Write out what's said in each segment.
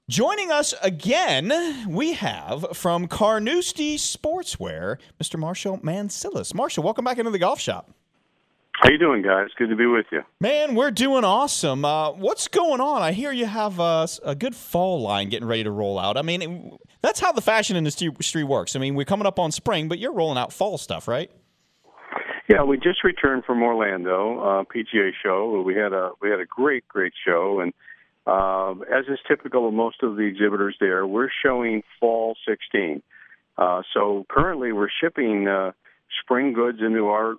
Joining us again, we have from Carnoustie Sportswear, Mr. Marshall Mancilis. Marshall, welcome back into the golf shop. How you doing, guys? Good to be with you. Man, we're doing awesome. What's going on? I hear you have a good fall line getting ready to roll out. I mean, that's how the fashion industry works. I mean, we're coming up on spring, but you're rolling out fall stuff, right? Yeah, we just returned from Orlando PGA show. We had a great show, and as is typical of most of the exhibitors there, we're showing fall 16. So currently, we're shipping spring goods into our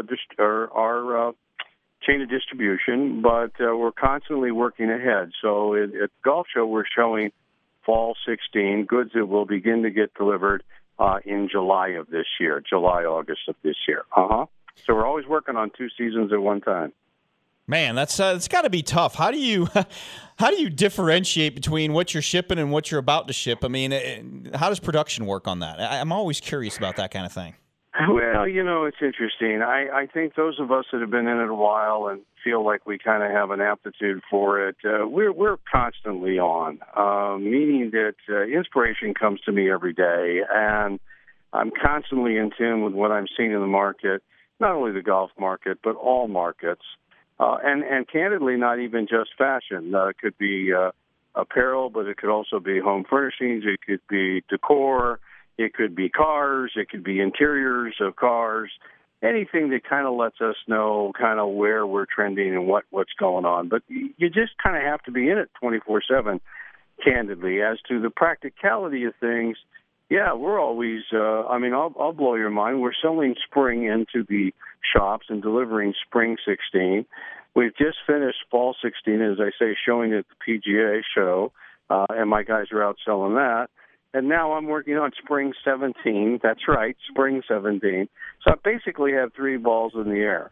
chain of distribution, but we're constantly working ahead. So at the golf show, we're showing fall 16 goods that will begin to get delivered in July of this year, August of this year. So we're always working on two seasons at one time. Man, that's it's got to be tough. How do you differentiate between what you're shipping and what you're about to ship? I mean, how does production work on that? I'm always curious about that kind of thing. Well, it's interesting. I think those of us that have been in it a while and feel like we kind of have an aptitude for it, we're constantly on, meaning that inspiration comes to me every day, and I'm constantly in tune with what I'm seeing in the market, not only the golf market, but all markets. And candidly, not even just fashion. It could be apparel, but it could also be home furnishings. It could be decor. It could be cars. It could be interiors of cars. Anything that kind of lets us know kind of where we're trending and what's going on. But you just kind of have to be in it 24/7, candidly. As to the practicality of things, yeah, we're always, I'll blow your mind. We're selling spring into the shops and delivering spring 16. We've just finished fall 16, as I say, showing at the PGA show, and my guys are out selling that. And now I'm working on spring 17. That's right, spring 17. So I basically have three balls in the air.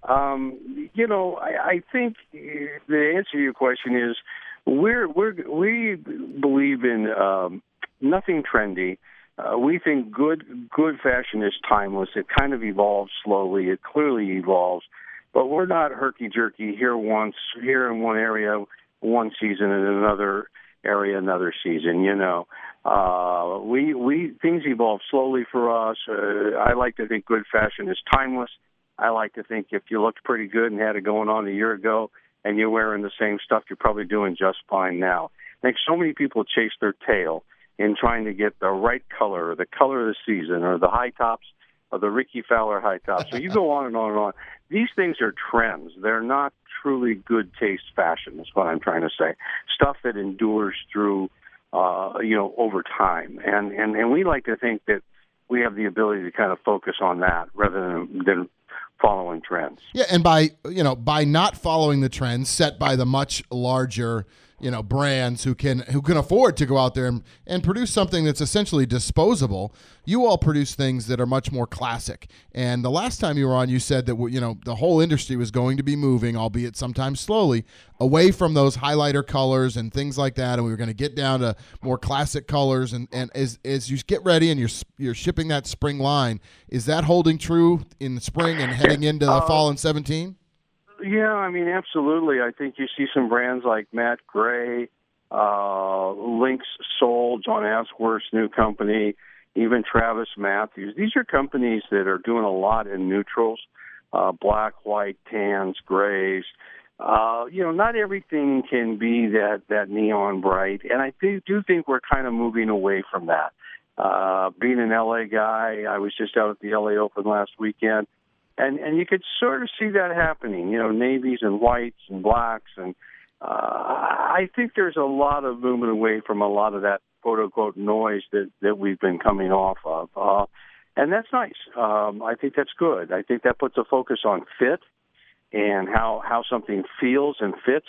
I think the answer to your question is we believe in nothing trendy. We think good fashion is timeless. It kind of evolves slowly. It clearly evolves. But we're not herky-jerky here in one area one season and in another area another season, We things evolve slowly for us. I like to think good fashion is timeless. I like to think if you looked pretty good and had it going on a year ago and you're wearing the same stuff, you're probably doing just fine now. I think so many people chase their tail in trying to get the right color, or the color of the season, or the high tops, or the Ricky Fowler high tops. So you go on and on and on. These things are trends. They're not truly good taste fashion, is what I'm trying to say. Stuff that endures through, over time. And we like to think that we have the ability to kind of focus on that rather than following trends. Yeah, and by not following the trends set by the much larger brands who can afford to go out there and produce something that's essentially disposable, you all produce things that are much more classic. And the last time you were on, you said that the whole industry was going to be moving, albeit sometimes slowly, away from those highlighter colors and things like that, and we were going to get down to more classic colors. And as you get ready and you're shipping that spring line, is that holding true in the spring and heading into the fall in 17? Yeah, absolutely. I think you see some brands like Matt Gray, Lynx Soul, John Ashworth's new company, even Travis Matthews. These are companies that are doing a lot in neutrals, black, white, tans, grays. Not everything can be that neon bright, and I do think we're kind of moving away from that. Being an LA guy, I was just out at the LA Open last weekend. And you could sort of see that happening, navies and whites and blacks. And I think there's a lot of movement away from a lot of that quote-unquote noise that we've been coming off of. And that's nice. I think that's good. I think that puts a focus on fit and how something feels and fits,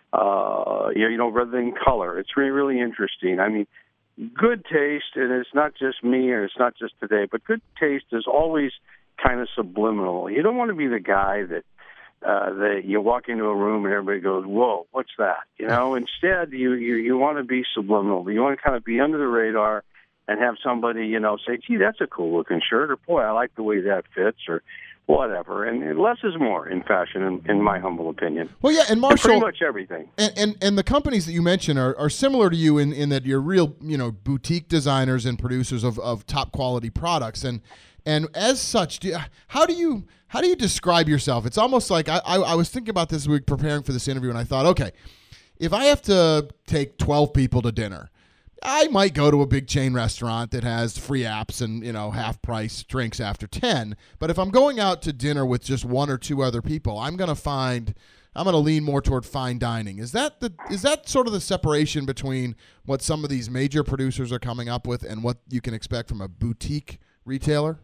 rather than color. It's really, really interesting. Good taste, and it's not just me and it's not just today, but good taste is always kind of subliminal. You don't want to be the guy that you walk into a room and everybody goes, "Whoa, what's that?" Instead, you want to be subliminal. You want to kind of be under the radar and have somebody, say, "Gee, that's a cool looking shirt," or "Boy, I like the way that fits," or whatever. And less is more in fashion, in my humble opinion. Well, yeah, and And Marshall, pretty much everything. and the companies that you mentioned are similar to you in that you're real, boutique designers and producers of top quality products. And as such, how do you describe yourself? It's almost like I was thinking about this week preparing for this interview, and I thought, okay, if I have to take 12 people to dinner, I might go to a big chain restaurant that has free apps and, half price drinks after 10. But if I'm going out to dinner with just one or two other people, I'm going to lean more toward fine dining. Is that sort of the separation between what some of these major producers are coming up with and what you can expect from a boutique retailer?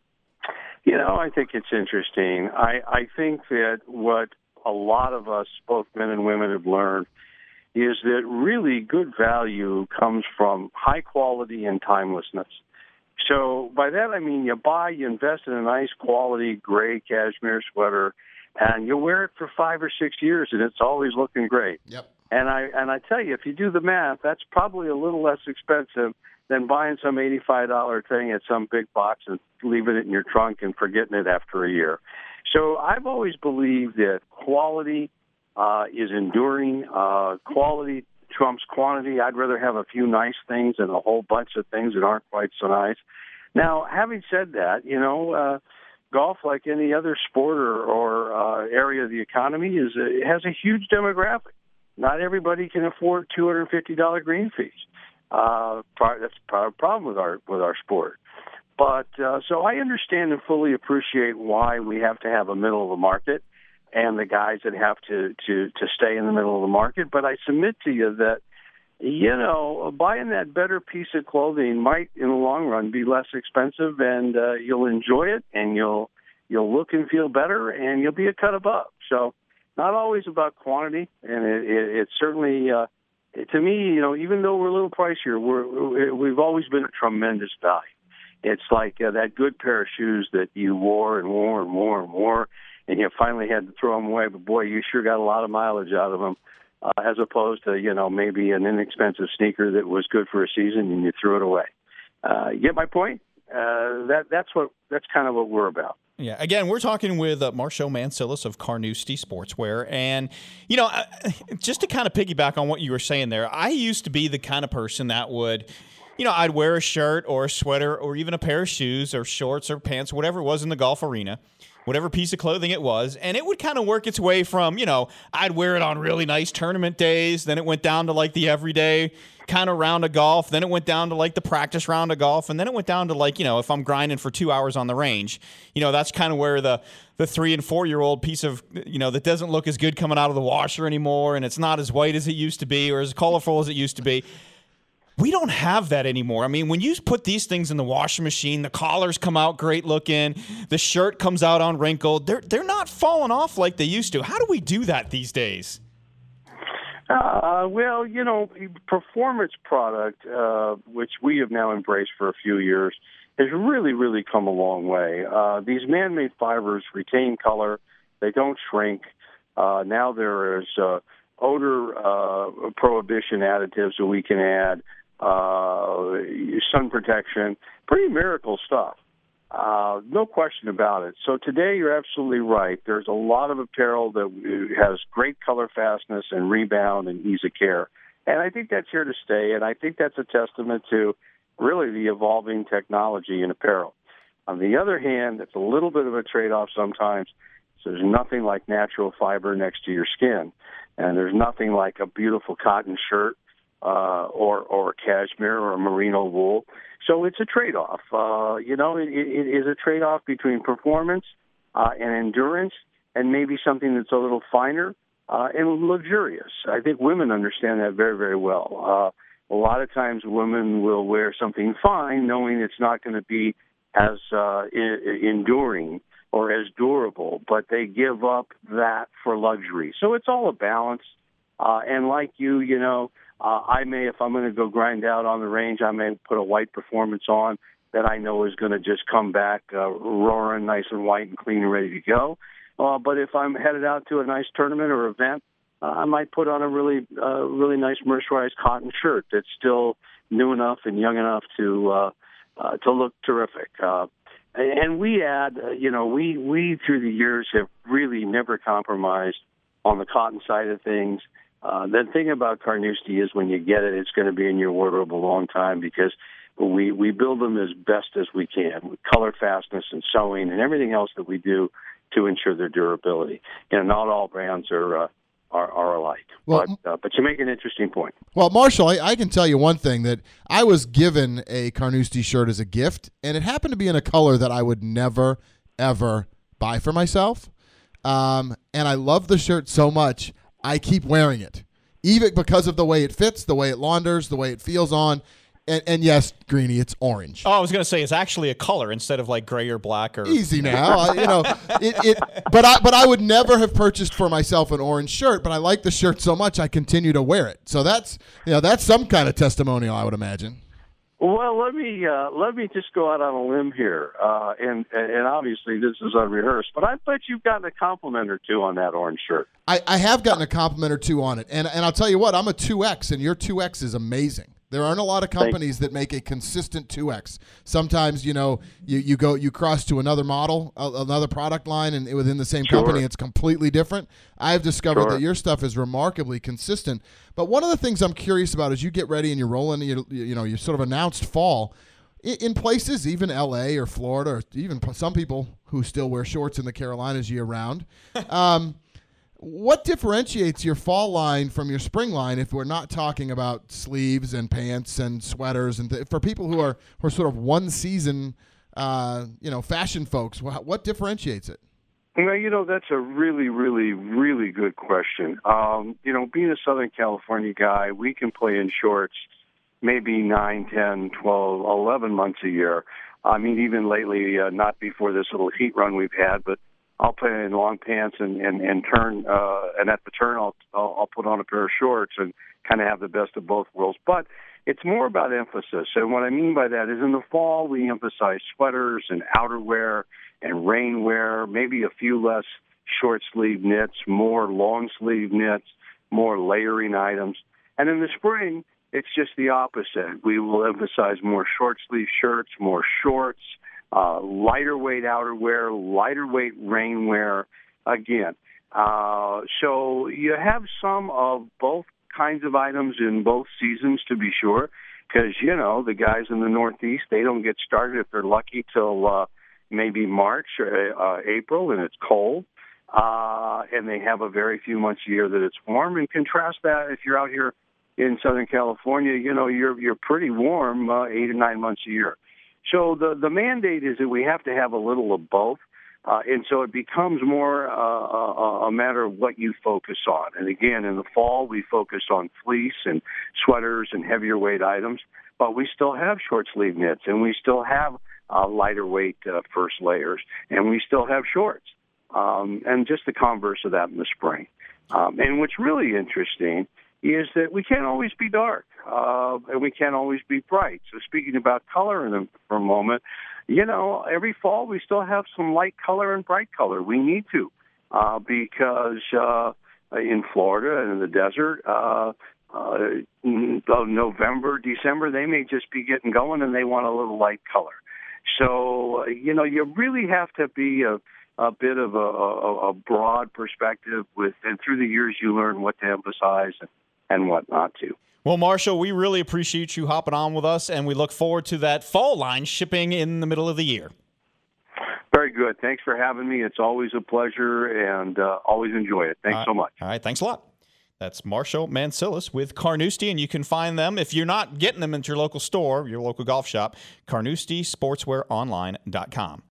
I think it's interesting. I think that what a lot of us, both men and women, have learned is that really good value comes from high quality and timelessness. So by that I mean you invest in a nice quality gray cashmere sweater, and you wear it for 5 or 6 years, and it's always looking great. Yep. And I tell you, if you do the math, that's probably a little less expensive than buying some $85 thing at some big box and leaving it in your trunk and forgetting it after a year. So I've always believed that quality is enduring. Quality trumps quantity. I'd rather have a few nice things than a whole bunch of things that aren't quite so nice. Now, having said that, golf, like any other sport or area of the economy, has a huge demographic. Not everybody can afford $250 green fees. That's part of the problem with our sport. But so I understand and fully appreciate why we have to have a middle of the market and the guys that have to stay in the middle of the market. But I submit to you that, buying that better piece of clothing might, in the long run, be less expensive, and you'll enjoy it, and you'll look and feel better, and you'll be a cut above. So not always about quantity, and it's certainly, to me, even though we're a little pricier, we've always been a tremendous value. It's like that good pair of shoes that you wore and wore and wore and wore, and you finally had to throw them away. But, boy, you sure got a lot of mileage out of them, as opposed to, maybe an inexpensive sneaker that was good for a season and you threw it away. You get my point? That's kind of what we're about. Yeah, again, we're talking with Marshall Mansilis of Carnoustie Sportswear. And, just to kind of piggyback on what you were saying there, I used to be the kind of person that would – I'd wear a shirt or a sweater or even a pair of shoes or shorts or pants, whatever it was in the golf arena, whatever piece of clothing it was, and it would kind of work its way from, I'd wear it on really nice tournament days, then it went down to like the everyday kind of round of golf, then it went down to like the practice round of golf, and then it went down to like, if I'm grinding for 2 hours on the range, that's kind of where the 3 and 4 year old piece of, that doesn't look as good coming out of the washer anymore, and it's not as white as it used to be or as colorful as it used to be. We don't have that anymore. I mean, when you put these things in the washing machine, the collars come out great looking, the shirt comes out unwrinkled. They're not falling off like they used to. How do we do that these days? Well, performance product, which we have now embraced for a few years, has really, really come a long way. These man-made fibers retain color. They don't shrink. Now there is odor prohibition additives that we can add. Sun protection, pretty miracle stuff. No question about it. So today you're absolutely right. There's a lot of apparel that has great color fastness and rebound and ease of care. And I think that's here to stay, and I think that's a testament to really the evolving technology in apparel. On the other hand, it's a little bit of a trade-off sometimes. So there's nothing like natural fiber next to your skin, and there's nothing like a beautiful cotton shirt or cashmere or merino wool. So it's a trade-off. It is a trade-off between performance and endurance and maybe something that's a little finer and luxurious. I think women understand that very, very well. A lot of times women will wear something fine knowing it's not going to be as enduring or as durable, but they give up that for luxury. So it's all a balance. And like I may, if I'm going to go grind out on the range, I may put a white performance on that I know is going to just come back roaring nice and white and clean and ready to go. But if I'm headed out to a nice tournament or event, I might put on a really nice mercerized cotton shirt that's still new enough and young enough to look terrific. And we add, we through the years have really never compromised on the cotton side of things. The thing about Carnoustie is when you get it, it's going to be in your wardrobe a long time because we build them as best as we can with color fastness and sewing and everything else that we do to ensure their durability. Not all brands are alike. Well, but you make an interesting point. Well, Marshall, I can tell you one thing, that I was given a Carnoustie shirt as a gift, and it happened to be in a color that I would never, ever buy for myself. And I love the shirt so much, I keep wearing it, even because of the way it fits, the way it launders, the way it feels on. And yes, Greeny, it's orange. Oh, I was going to say it's actually a color instead of like gray or black or easy now. But I would never have purchased for myself an orange shirt. But I like the shirt so much, I continue to wear it. So that's some kind of testimonial, I would imagine. Well, let me just go out on a limb here, and obviously this is unrehearsed, but I bet you've gotten a compliment or two on that orange shirt. I have gotten a compliment or two on it, and I'll tell you what, I'm a 2X, and your 2X is amazing. There aren't a lot of companies that make a consistent 2X. Sometimes, you cross to another model, another product line, and within the same company, it's completely different. I've discovered that your stuff is remarkably consistent. But one of the things I'm curious about as you get ready and you're rolling, you sort of announced fall, in places, even L.A. or Florida, or even some people who still wear shorts in the Carolinas year-round, what differentiates your fall line from your spring line if we're not talking about sleeves and pants and sweaters and for people who are sort of one season, fashion folks? What differentiates it? Well, that's a really, really, really good question. Being a Southern California guy, we can play in shorts maybe 9, 10, 12, 11 months a year. I mean, even lately, not before this little heat run we've had, but I'll play in long pants and turn, and at the turn I'll put on a pair of shorts and kind of have the best of both worlds. But it's more about emphasis. And what I mean by that is in the fall we emphasize sweaters and outerwear and rainwear, maybe a few less short sleeve knits, more long sleeve knits, more layering items. And in the spring, it's just the opposite. We will emphasize more short sleeve shirts, more shorts, lighter weight outerwear, lighter weight rainwear again. So you have some of both kinds of items in both seasons, to be sure, because, the guys in the Northeast, they don't get started, if they're lucky, till maybe March or April, and it's cold. And they have a very few months a year that it's warm. And contrast that if you're out here in Southern California, you're pretty warm 8 or 9 months a year. So the mandate is that we have to have a little of both, and so it becomes more a matter of what you focus on. And again, in the fall, we focus on fleece and sweaters and heavier weight items, but we still have short sleeve knits, and we still have lighter weight first layers, and we still have shorts, and just the converse of that in the spring. And what's really interesting is that we can't always be dark, and we can't always be bright. So speaking about color for a moment, every fall we still have some light color and bright color. We need to, because in Florida and in the desert, November, December, they may just be getting going and they want a little light color. So, you really have to be a bit of a broad perspective and through the years you learn what to emphasize and what not to. Well, Marshall, we really appreciate you hopping on with us, and we look forward to that fall line shipping in the middle of the year. Very good. Thanks for having me. It's always a pleasure, and always enjoy it. Thanks so much. All right, thanks a lot. That's Marshall Mansilis with Carnoustie, and you can find them, if you're not getting them at your local store, your local golf shop, CarnoustieSportswearOnline.com.